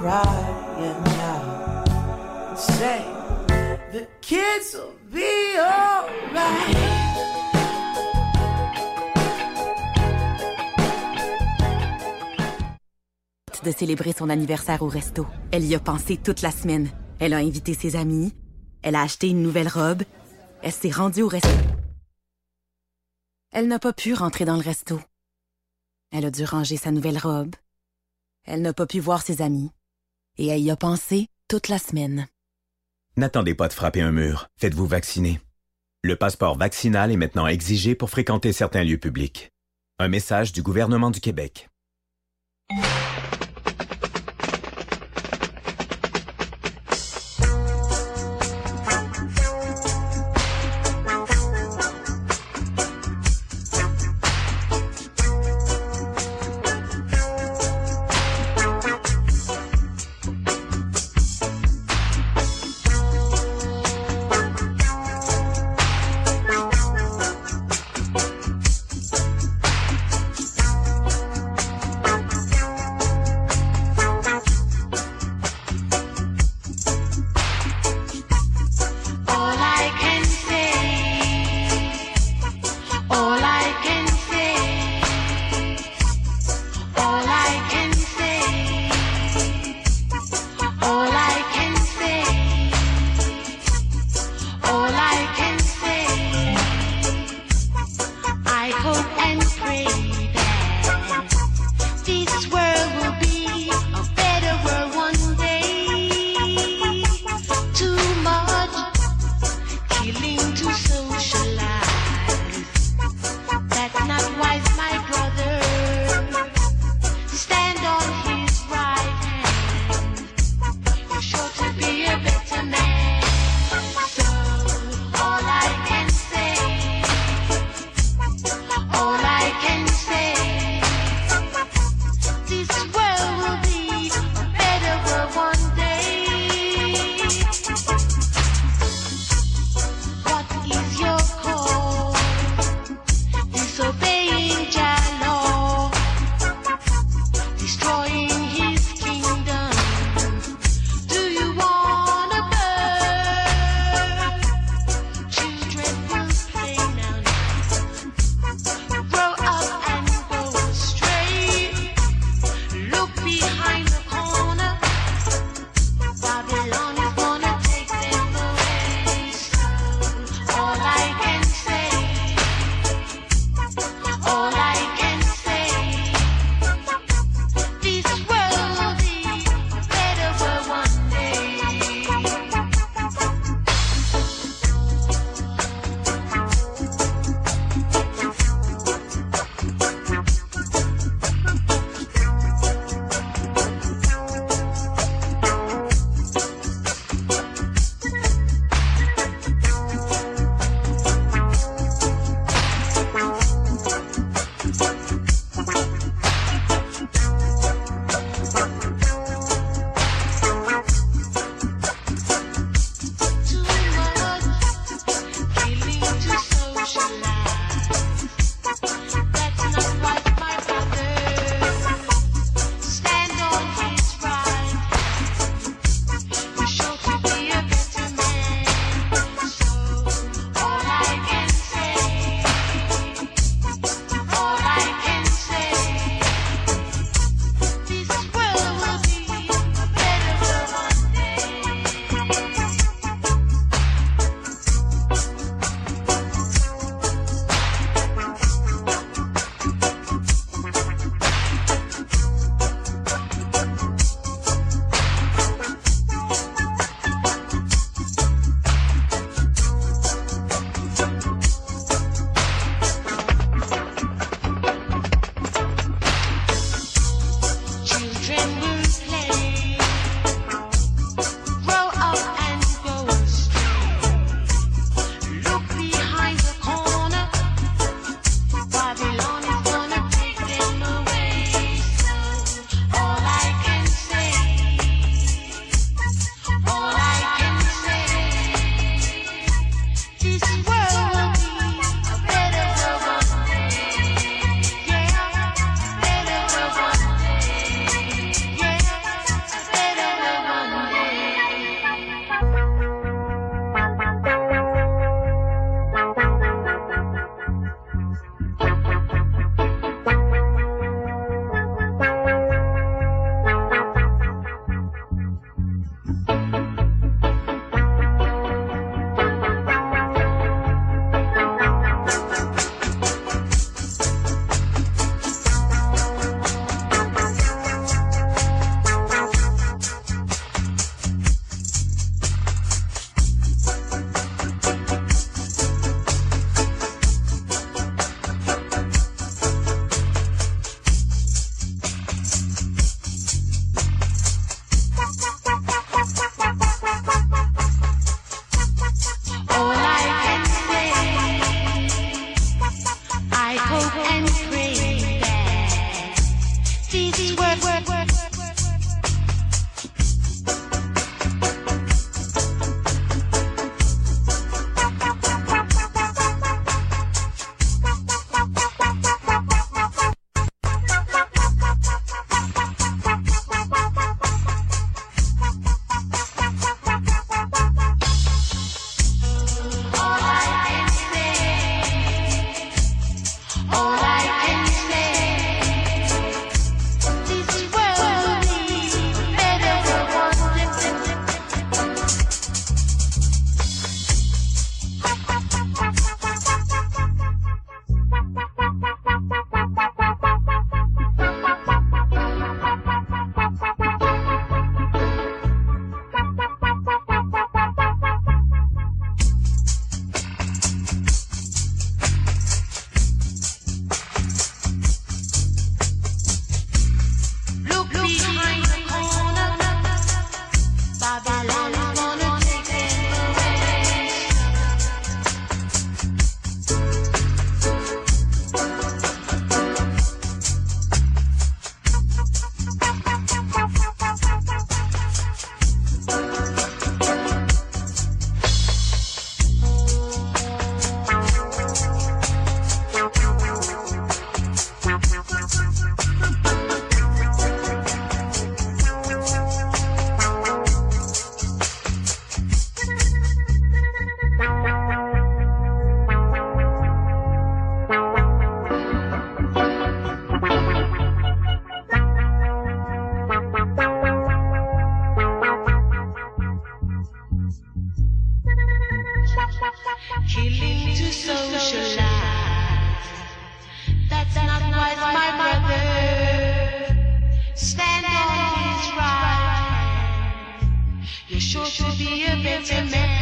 crying out. Say, the kids will be alright. De célébrer son anniversaire au resto. Elle y a pensé toute la semaine. Elle a invité ses amis. Elle a acheté une nouvelle robe. Elle s'est rendue au resto. Elle n'a pas pu rentrer dans le resto. Elle a dû ranger sa nouvelle robe. Elle n'a pas pu voir ses amis. Et elle y a pensé toute la semaine. N'attendez pas de frapper un mur. Faites-vous vacciner. Le passeport vaccinal est maintenant exigé pour fréquenter certains lieux publics. Un message du gouvernement du Québec. looking to socialize. That's not wise, my brother. Stand on his right. You're sure to be a better man.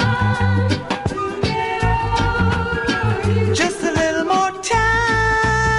Just a little more time.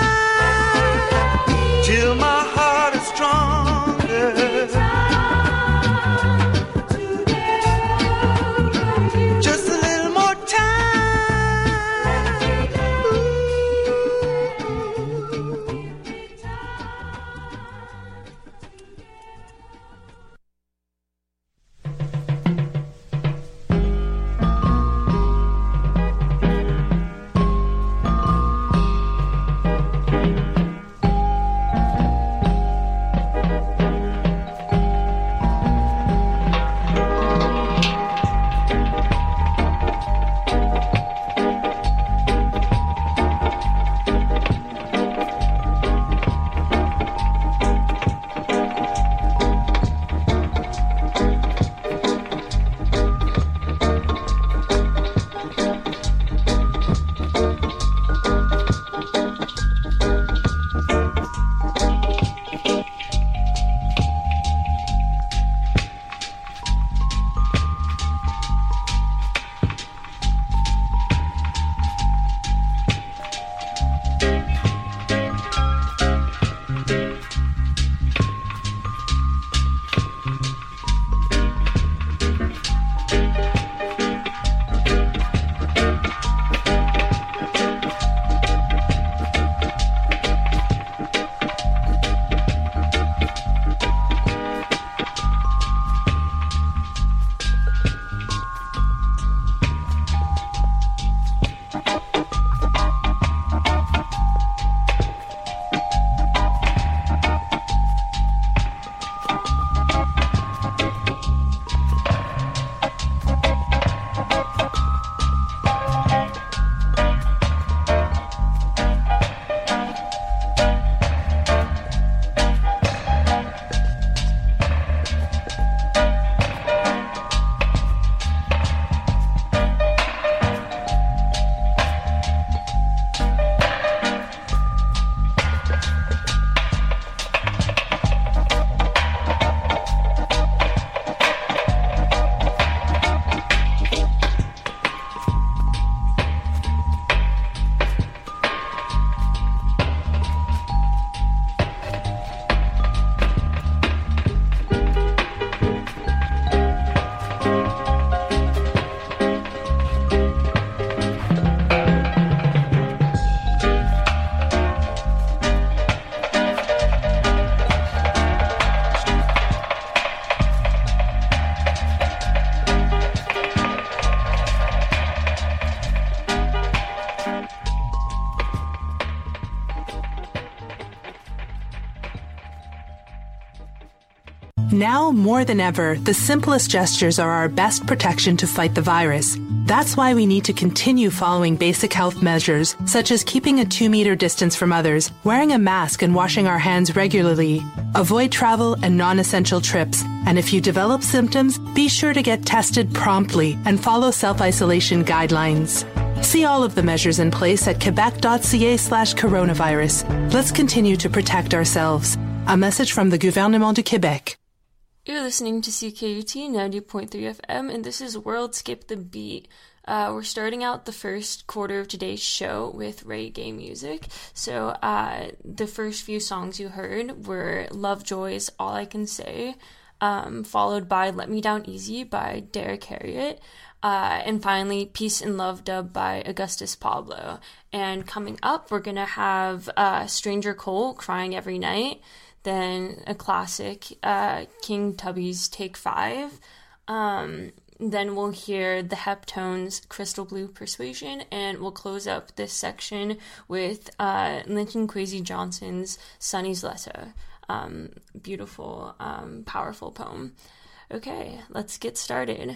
Now, more than ever, the simplest gestures are our best protection to fight the virus. That's why we need to continue following basic health measures, such as keeping a 2-meter distance from others, wearing a mask and washing our hands regularly. Avoid travel and non-essential trips. And if you develop symptoms, be sure to get tested promptly and follow self-isolation guidelines. See all of the measures in place at quebec.ca/coronavirus. Let's continue to protect ourselves. A message from the Gouvernement du Québec. You're listening to CKUT 90.3 FM, and this is World Skip the Beat. We're starting out the first quarter of today's show with reggae music. So the first few songs you heard were Lovejoy's All I Can Say, followed by Let Me Down Easy by Derek Harriott, and finally Peace and Love Dub by Augustus Pablo. And coming up, we're going to have Stranger Cole, Crying Every Night, then a classic, King Tubby's Take 5. Then we'll hear the Heptones' Crystal Blue Persuasion, and we'll close up this section with Linton Kwesi Johnson's Sonny's Letter. Beautiful, powerful poem. Okay, let's get started.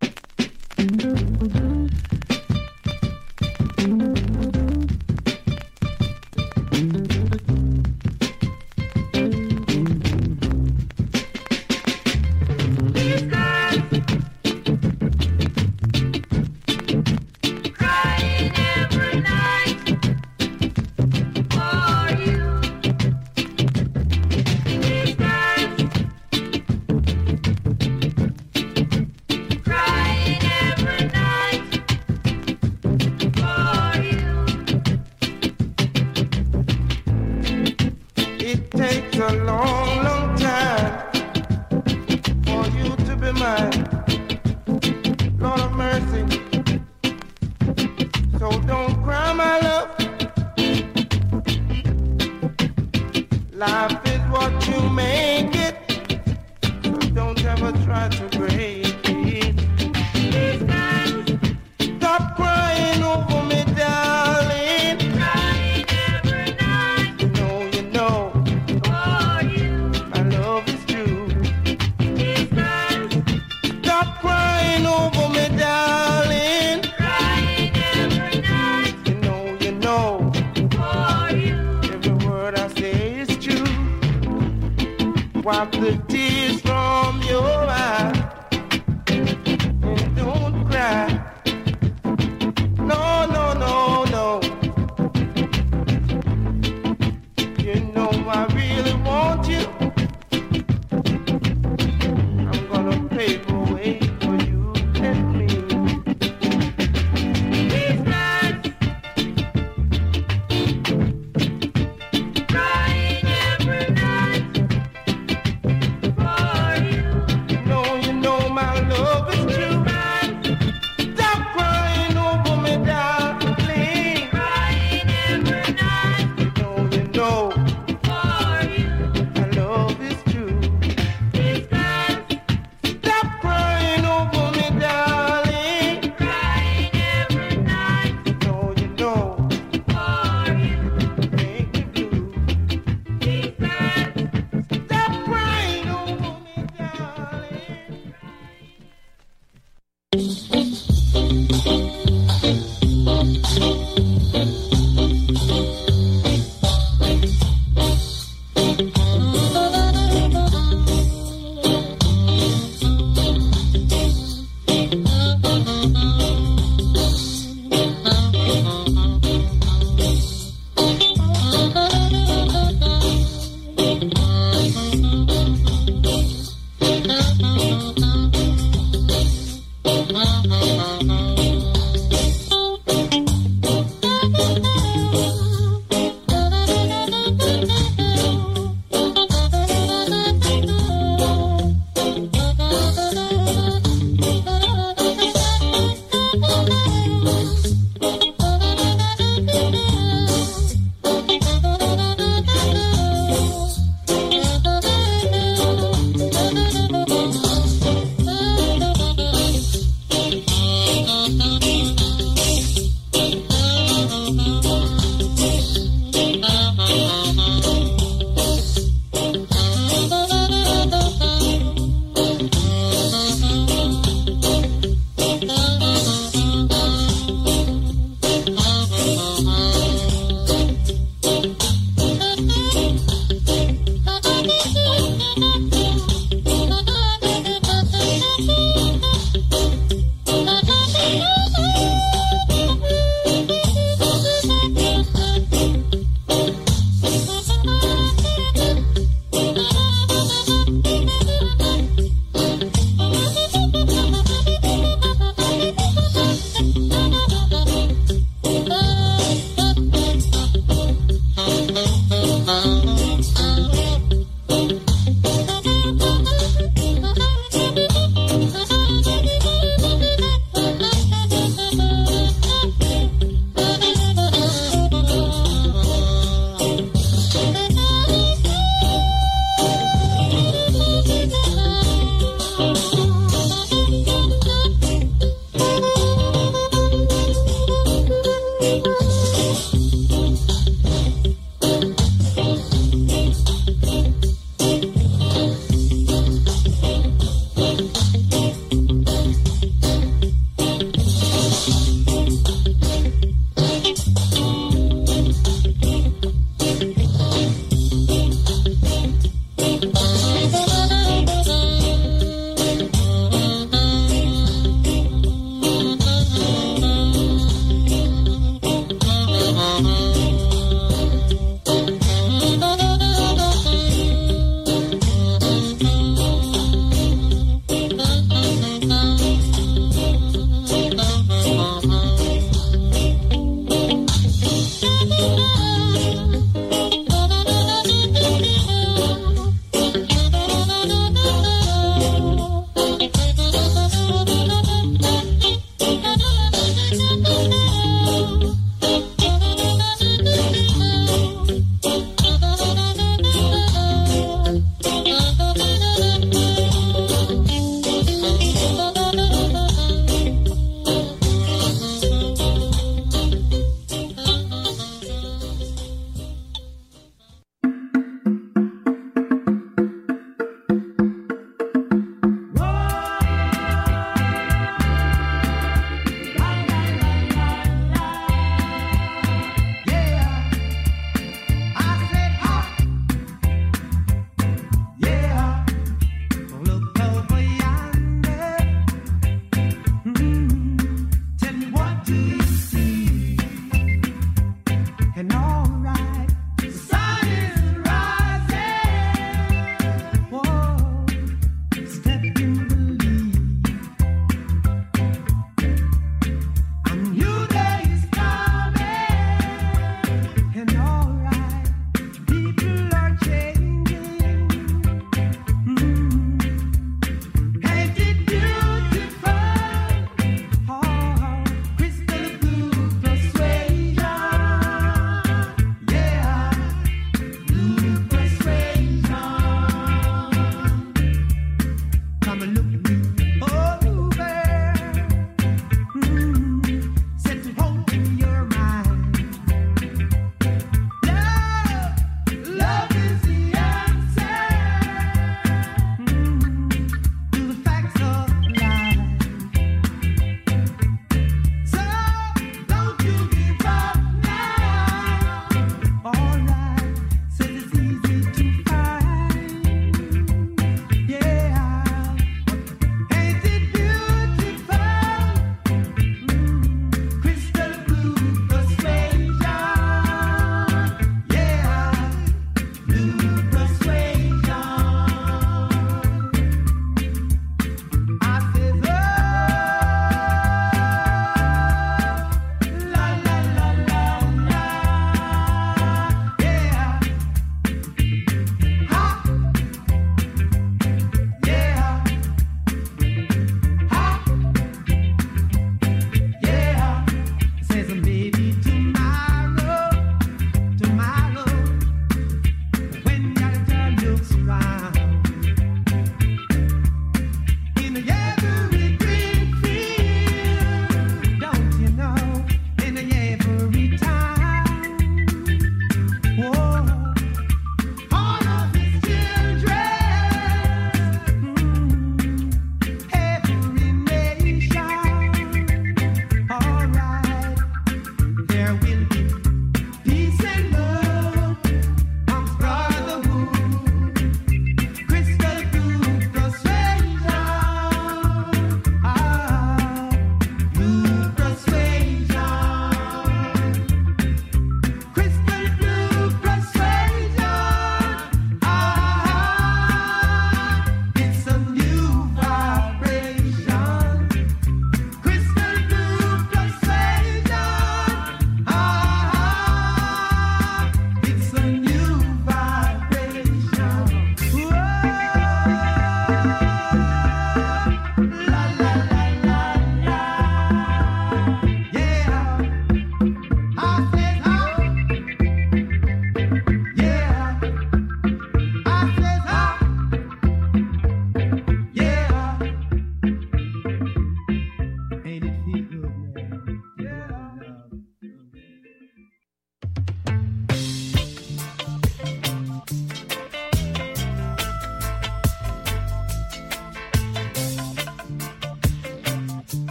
Wipe the tears from your eyes and don't cry. No, no, no, no. You know I really want you. I'm gonna pave the way for you and me. These nights, crying every night.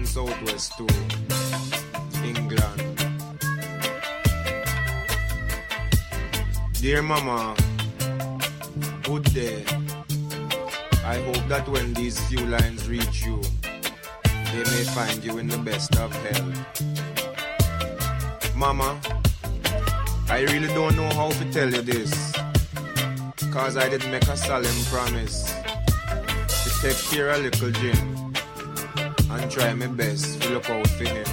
Southwest to England. Dear Mama, good day. I hope that when these few lines reach you, they may find you in the best of health. Mama, I really don't know how to tell you this, cause I did make a solemn promise to take care of little Jim and try my best to look out for him.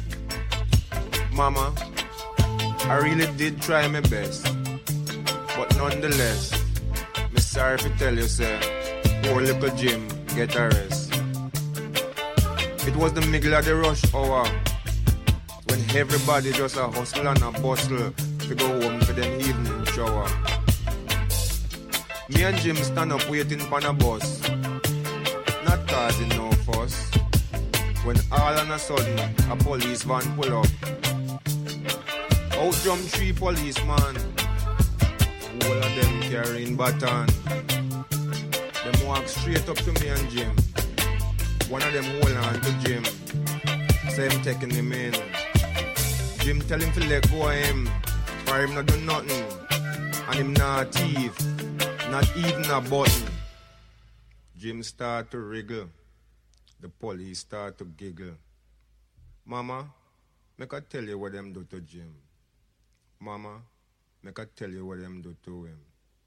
Mama, I really did try my best, but nonetheless, me sorry to tell you, sir, poor little Jim get a rest. It was the middle of the rush hour, when everybody just a hustle and a bustle to go home for them evening shower. Me and Jim stand up waiting for a bus, not causing no fuss, when all on a sudden a police van pull up. Out jump 3 policemen, all of them carrying baton. Them walk straight up to me and Jim. One of them hold on to Jim, say him taking him in. Jim tell him to let go of him, for him not do nothing, and him not thief, not even a button. Jim start to wriggle, the police start to giggle. Mama, make I tell you what them do to Jim. Mama, make I tell you what them do to him.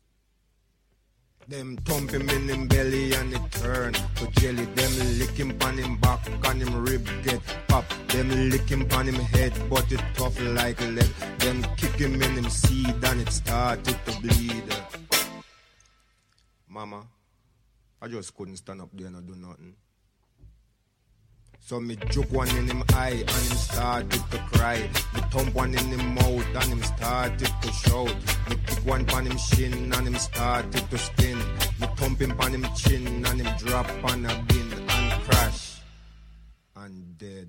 Them thump him in him belly and it turn to jelly. Them lick him on him back and him rib get pop. Them lick him on him head but it tough like lead. Them kick him in him seed and it started to bleed. Mama, I just couldn't stand up there and do nothing. So me juke one in him eye and him started to cry. Me thump one in him mouth and him started to shout. Me kick one pan him shin and him started to spin. Me thump him pan him chin and him drop on a bin and crash and dead.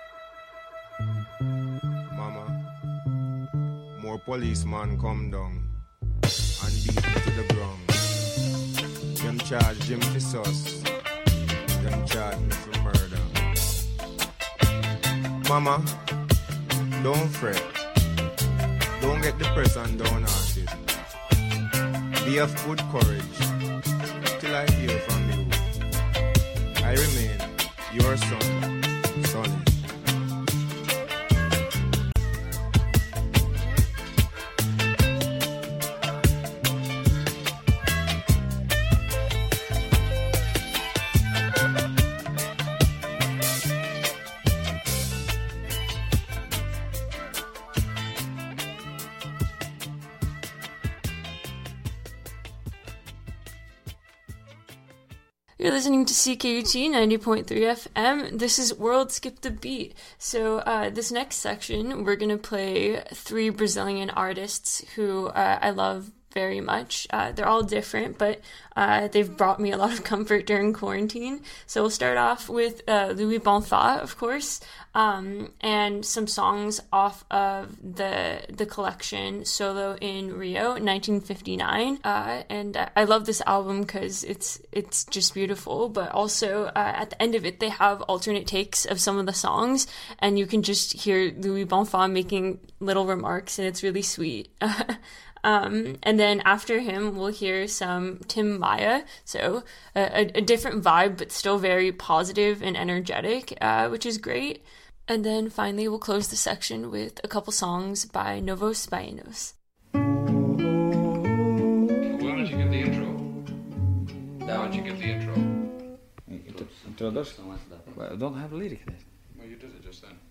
Mama, more policemen come down and beat me to the ground. Them charge Jim for sus. Them charge me for murder. Mama, don't fret. Don't get depressed and downhearted. Be of good courage till I hear from you. I remain your son, Sonny. You're listening to CKUT 90.3 FM. This is World Skip the Beat. So this next section, we're going to play 3 Brazilian artists who I love very much. They're all different, but they've brought me a lot of comfort during quarantine. So we'll start off with Louis Bonfá, of course, and some songs off of the collection Solo in Rio, 1959. And I love this album because it's just beautiful, but also at the end of it, they have alternate takes of some of the songs, and you can just hear Louis Bonfá making little remarks, and it's really sweet. And then after him, we'll hear some Tim Maia, so a different vibe, but still very positive and energetic, which is great. And then finally, we'll close the section with a couple songs by Novos Baianos. Why don't you give the intro? Why don't you give the intro? Introduction? Well, I don't have a lyric there. Well, you did it just then.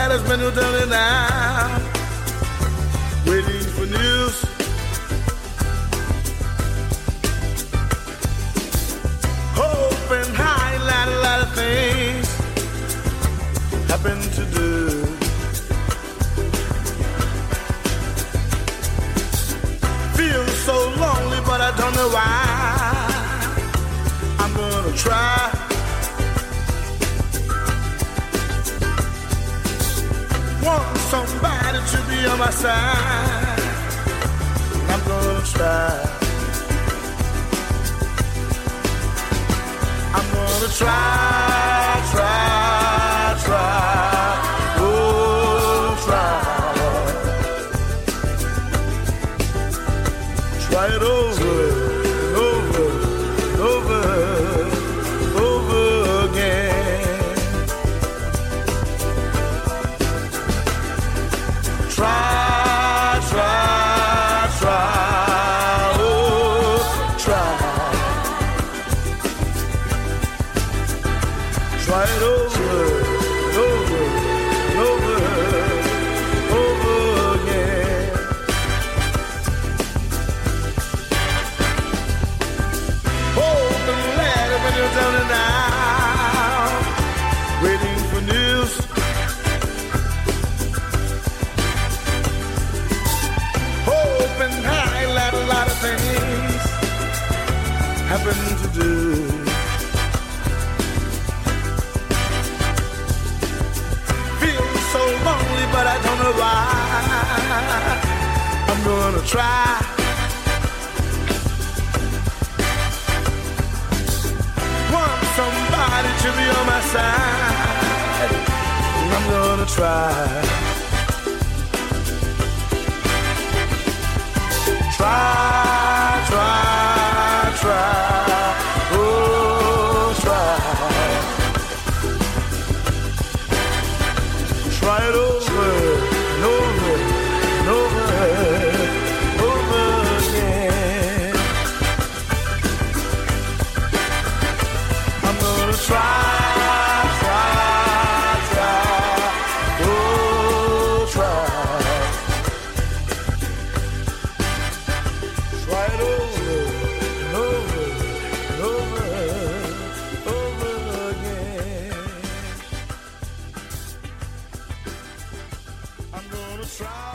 letters, been to tell it now. Waiting for news. Hoping high, a lot of things happen to do. Feel so lonely, but I don't know why. I'm gonna try. Want somebody to be on my side. I'm gonna try. I'm gonna try, oh try. Try it over and over and over again. Try, oh try. Try it over and over again. Hold the letter when you're down and out, waiting for news. Hoping high, let a lot of things happen to do. So lonely, but I don't know why. I'm gonna try. Want somebody to be on my side. I'm gonna try. Try, oh try. Try it over and over and over again. I'm gonna try, oh try. Try it over and over and over again. I'm gonna try.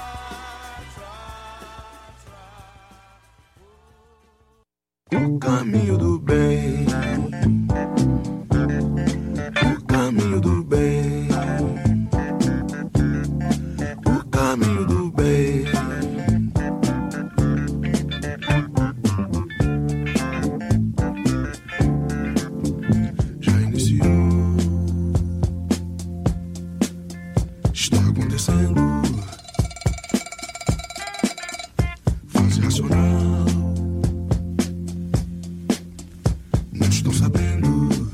O caminho do bem. O caminho do bem. O caminho do bem. Já iniciou. Está acontecendo. Fase racional. Não estão sabendo.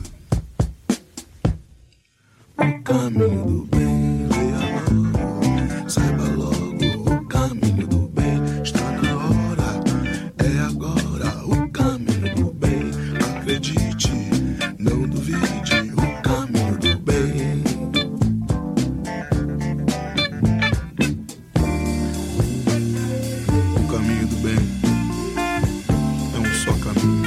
O caminho do bem, leia logo. Saiba logo. O caminho do bem está na hora. É agora. O caminho do bem. Acredite, não duvide. O caminho do bem. O caminho do bem é um só caminho.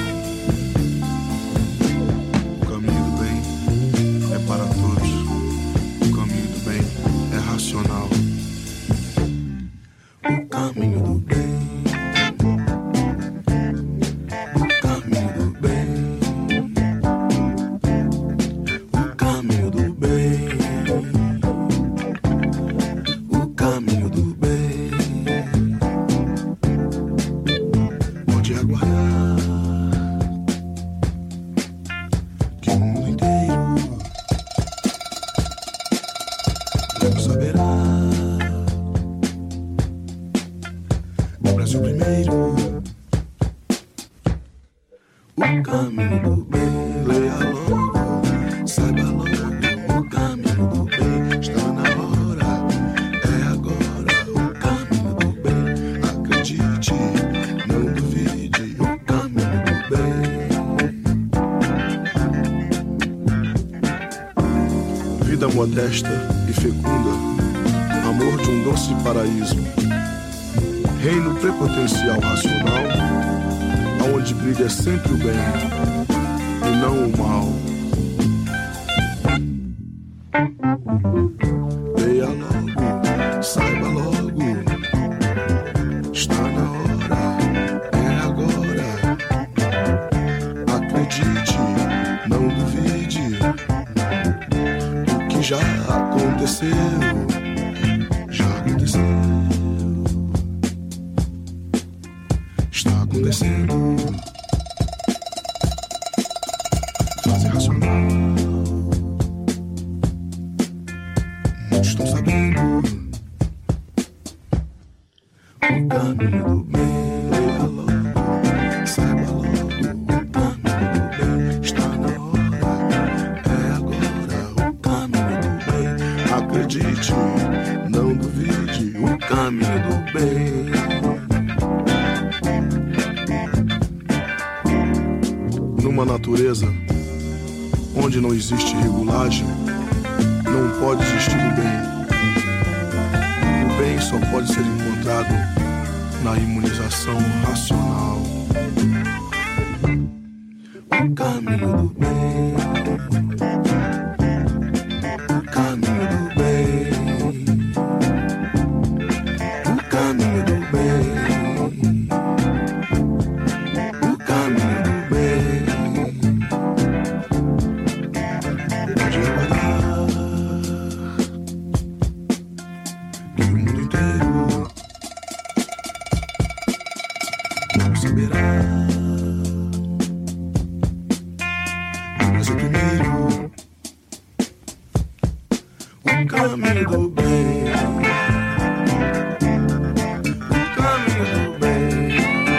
O caminho do bem é para todos. O caminho do bem é racional. O caminho do bem. O caminho do bem. O caminho do bem. O caminho do bem. Pode aguardar que o mundo inteiro logo saberá. O Brasil primeiro. O caminho do bem, leia logo. Saiba logo. O caminho do bem está na hora. É agora. O caminho do bem. Acredite, não duvide. O caminho do bem. Vida modesta e fecunda amor de um doce paraíso, reino prepotencial racional, aonde brilha sempre o bem e não o mal. Leia logo, saiba logo, está na hora, é agora. Acredite, não duvide, o que já aconteceu, já aconteceu, está acontecendo. Fase racional, muitos estão sabendo o caminho do bem. Leia logo, saiba logo, o caminho do bem está na hora, é agora. O caminho do bem, acredite, não duvide, o caminho do bem. Numa natureza onde não existe regulagem, não pode existir o bem. O bem só pode ser encontrado na imunização racional. O caminho do bem, o caminho do bem, o caminho do bem, o caminho do bem. Pode aguardar que o mundo inteiro não saberá, mas o primeiro, o caminho do bem, o caminho do bem.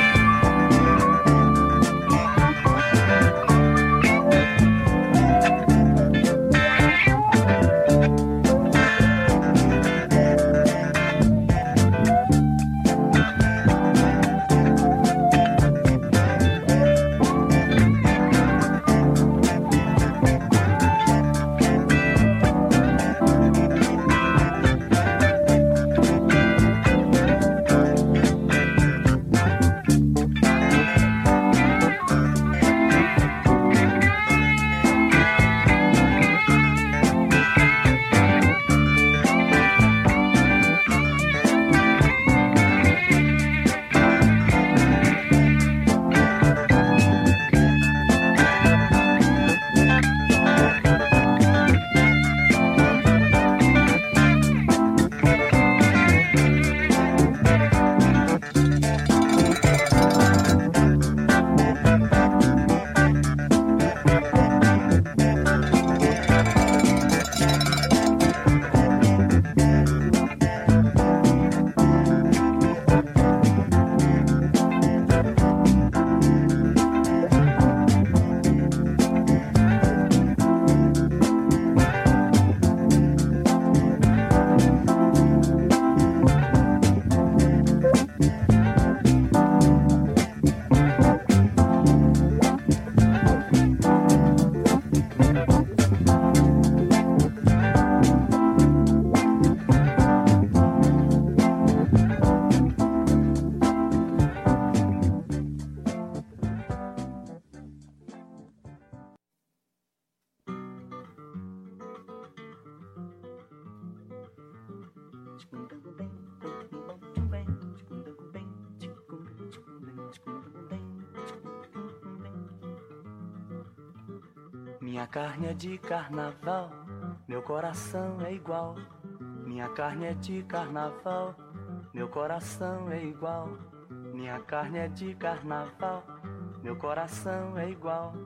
Minha carne é de carnaval, meu coração é igual. Minha carne é de carnaval, meu coração é igual. Minha carne é de carnaval, meu coração é igual.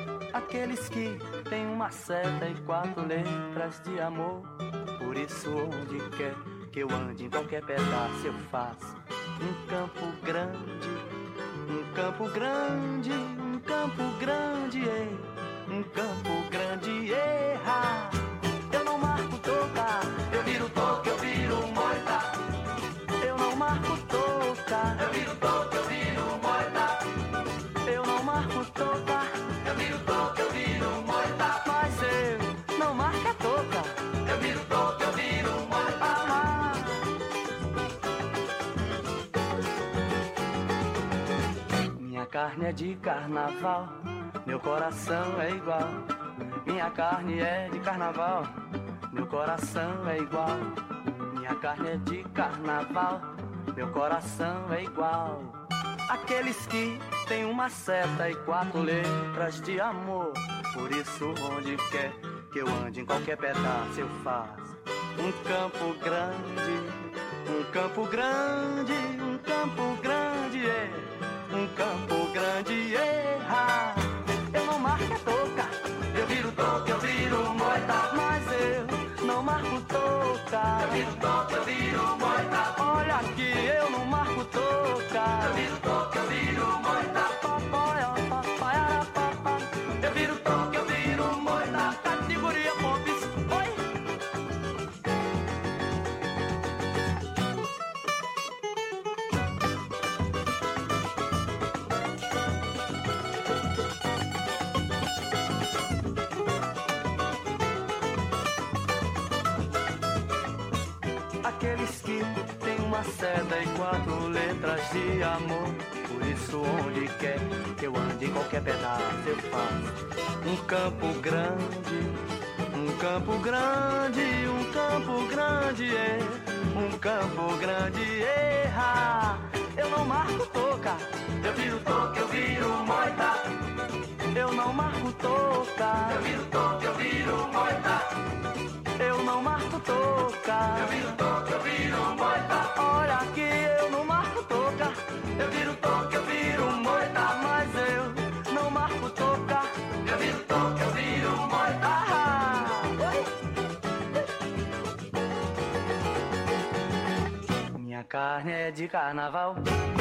Aqueles que têm uma seta e 4 letras de amor. Por isso onde quer que eu ande, em qualquer pedaço eu faço um campo grande, um campo grande, um campo grande, um campo grande, erra. Eu não marco toca, eu viro toca, eu viro moita. Eu não marco toca, eu viro toca, eu viro moita. Eu não marco toca, eu viro toca, eu viro moita. Mas eu não marco a toca, eu viro toca, eu viro moita. carne é de carnaval, meu coração é igual. Minha carne é de carnaval, meu coração é igual. Minha carne é de carnaval, meu coração é igual. Aqueles que tem uma seta e 4 letras de amor. Por isso onde quer que eu ande, em qualquer pedaço eu faço um campo grande, um campo grande, um campo grande, é, um campo grande, erra. Eu não marco a toca, eu viro toca, eu viro moita, mas eu não marco toca. Eu viro toca, eu viro moita. Olha aqui, eu não marco toca. Eu viro toca, eu viro moita. Eu viro toca, eu viro moita. Categoria Pops, oi. Aqueles que tem uma seda e 4 letras de amor. Por isso onde quer que eu ande, em qualquer pedaço eu faço um campo grande, um campo grande, um campo grande, é, um campo grande, erra. Eu não marco toca, eu viro toca, eu viro moita. Eu não marco toca, eu viro toca, eu viro moita. Eu não marco toca, eu viro toca, eu viro moita. Olha aqui, eu não marco toca, eu viro toca, eu viro moita. Mas eu não marco toca, eu viro toca, eu viro moita. Minha carne é de carnaval.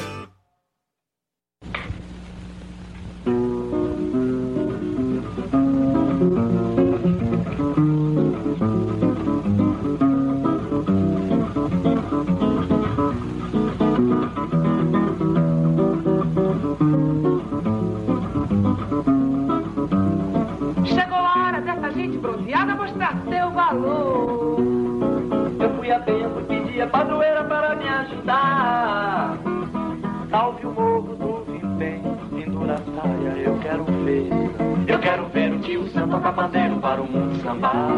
Bronzeada mostrar seu valor. Eu fui a tempo, pedi a padroeira para me ajudar. Salve o morro do Vintém, pendura a saia, eu quero ver. Eu quero ver o tio Sam tocar pandeiro para o mundo sambar.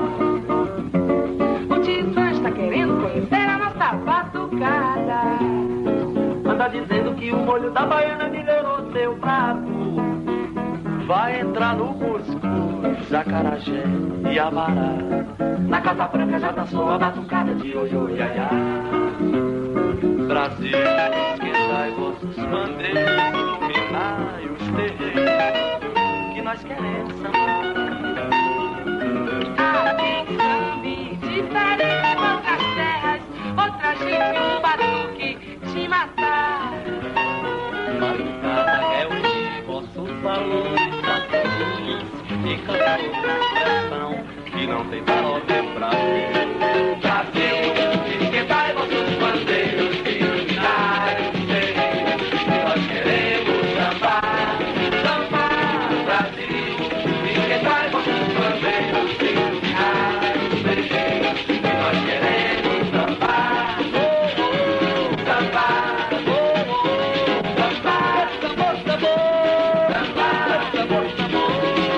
O tio Sam está querendo conhecer a nossa batucada. Anda dizendo que o molho da baiana melhorou seu prato. Vai entrar no cuscuz, acarajé e abará. Na Casa Branca já dançou a batucada de ioiô e aiá. Brasil, esquentai vossos bandeiros, iluminai os terreiros, que nós queremos sambar. Aqui sambi diferente de outras terras, outra gente um batuque te matar. Batucada é unir vossos valores. E cantar o coração que não tem paródia pra mim. Brasil, esquentai vossos bandeiros, iluminai os terreiros, que nós queremos sambar, sambar. Brasil, esquentai vossos bandeiros, iluminai os terreiros, que nós queremos sambar, sambar, sambar, sabor, sabor, sambar, sabor, sabor.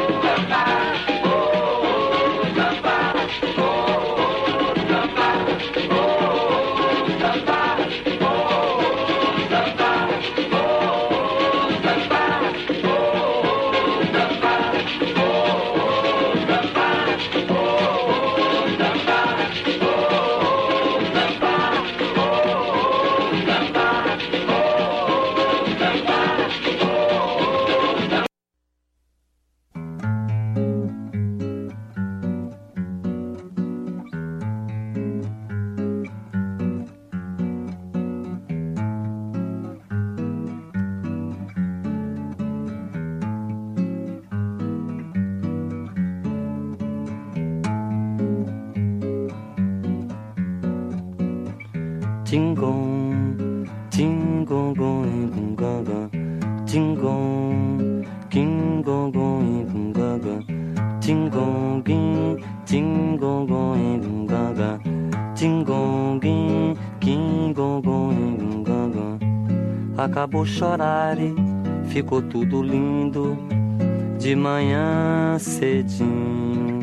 Ting-gong, ting-gong-gong, gaga. Ting-gong, king-gong-gong, gaga. Ting-gong, ting-gong-gong, gaga. Ting-gong, king-gong-gong, gaga. Acabou chorar, ficou tudo lindo de manhã cedinho.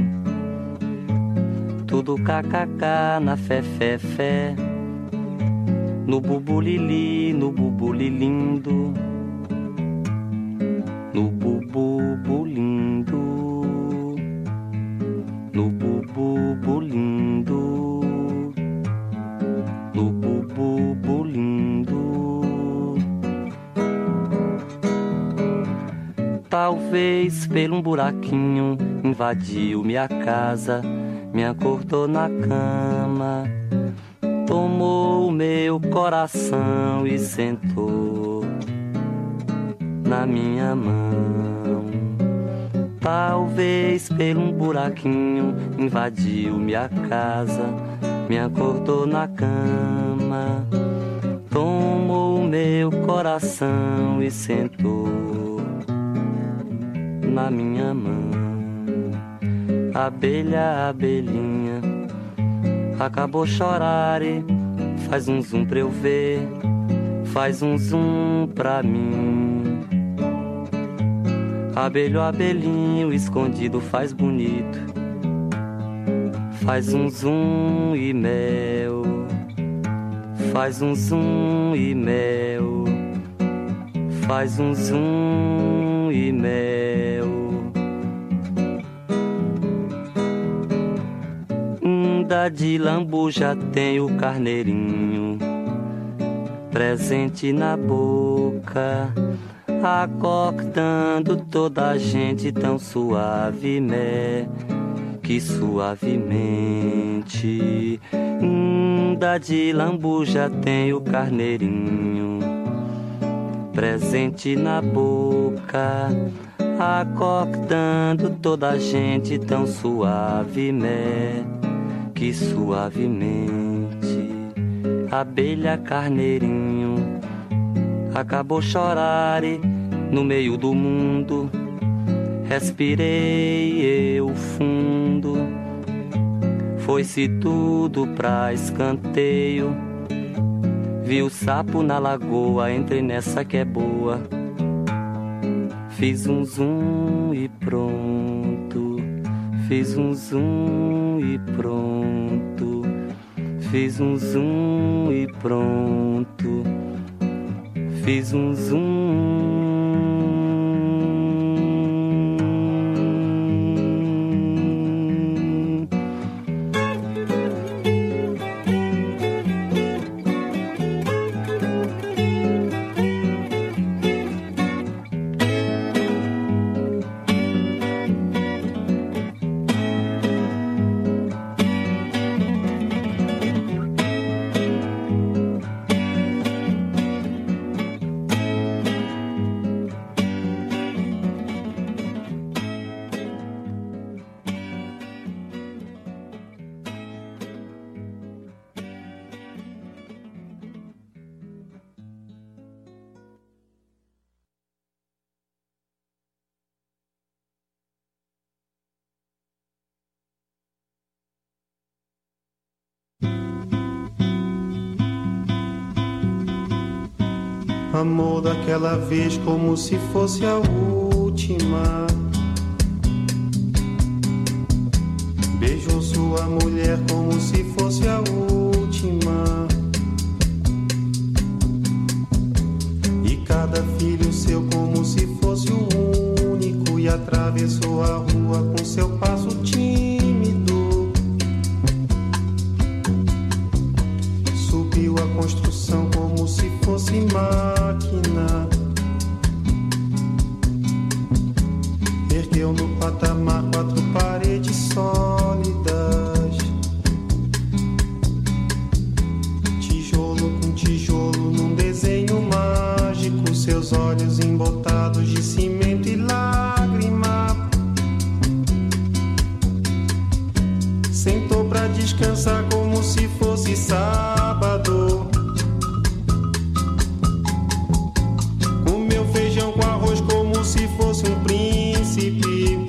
Tudo kkk na fé, fé, fé. No bubulili, no bubulilindo. No bububulindo. No bububulindo. No bububulindo. Talvez pelo um buraquinho invadiu minha casa, me acordou na cama, tomou o meu coração e sentou na minha mão. Talvez pelo um buraquinho invadiu minha casa, me acordou na cama, tomou o meu coração e sentou na minha mão. Abelha, abelhinha, acabou chorar e faz um zoom pra eu ver, faz um zoom pra mim. Abelho, abelhinho, escondido faz bonito, faz um zoom e mel, faz um zoom e mel, faz um zoom e mel. De lambuja tem o carneirinho presente na boca, acordando toda a gente tão suavemente, que suavemente. De lambuja tem o carneirinho presente na boca, acordando toda a gente tão suavemente, que suavemente. Abelha, carneirinho, acabou chorar e no meio do mundo respirei eu fundo. Foi-se tudo pra escanteio, vi o sapo na lagoa, entrei nessa que é boa, fiz um zoom e pronto, fiz um zoom e pronto, fiz um zoom e pronto, fiz um zoom. Amor daquela vez como se fosse a última. Beijou sua mulher como se fosse a última. E cada filho seu como se fosse o único. E atravessou a rua com seu passo tímido. Subiu a construção como se fosse máquina. Ergueu no patamar 4 paredes sólidas. Tijolo com tijolo num desenho mágico. Seus olhos embotados de cimento e lágrima. Sentou pra descansar como se fosse sábado. Comeu feijão com arroz como se fosse um príncipe.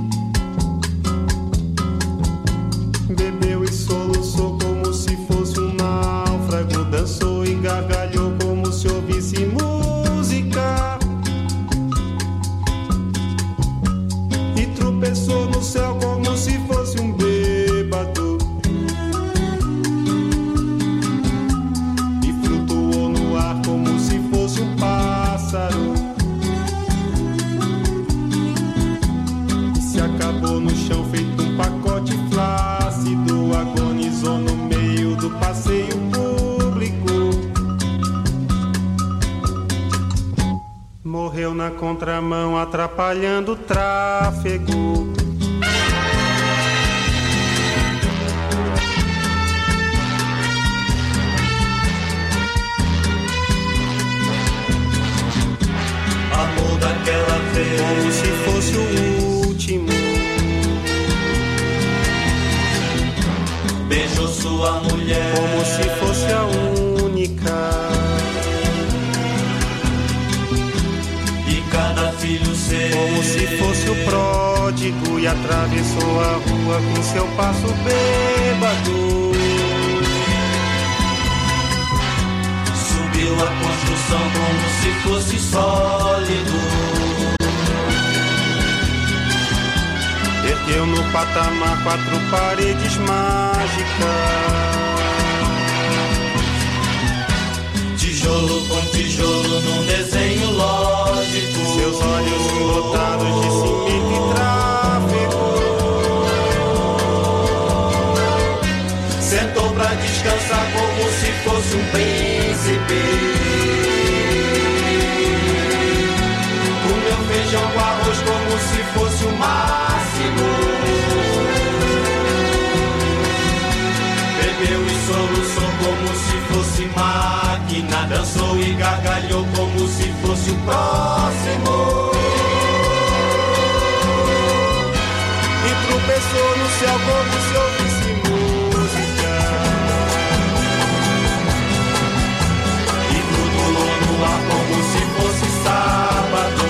Bebeu e soluçou como se fosse um náufrago. Dançou e gargalhou como se ouvisse música. acabou no chão feito um pacote flácido. Agonizou no meio do passeio público. Morreu na contramão atrapalhando o tráfego. Amor daquela vez, como se fosse o último. Beijou sua mulher, como se fosse a única. E cada filho seu, como se fosse o pródigo. E atravessou a rua com seu passo bêbado. Subiu a construção como se fosse sólido. Ergueu no patamar 4 paredes mágicas. Tijolo com tijolo num desenho lógico. Seus olhos embotados de cimento e tráfego. Sentou pra descansar como se fosse um príncipe. Comeu feijão com arroz como se fosse o máximo. Bebeu e soluçou como se fosse máquina. Dançou e gargalhou como se fosse o próximo. E tropeçou no céu como se ouvisse música. E flutuou no ar como se fosse sábado.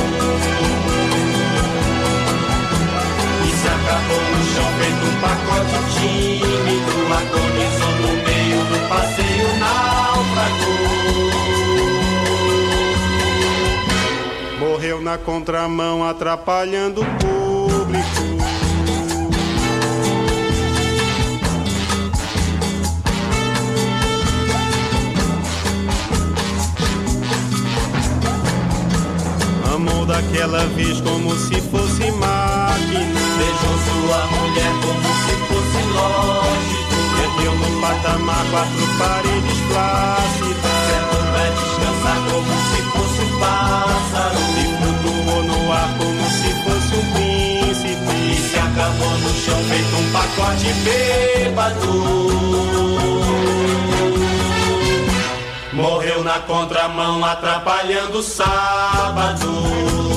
E se acabou no chão feito um pacote tímido. Agonizou no meio do passeio náufrago. Morreu na contramão atrapalhando o público. Amou daquela vez como se fosse máquina. Beijou sua mulher como se fosse lógico. Ergueu no patamar 4 paredes plácidas. Sentou pra descansar como se fosse um pássaro. E flutuou no ar como se fosse um príncipe. E se acabou no chão feito um pacote bêbado. Morreu na contramão atrapalhando o sábado.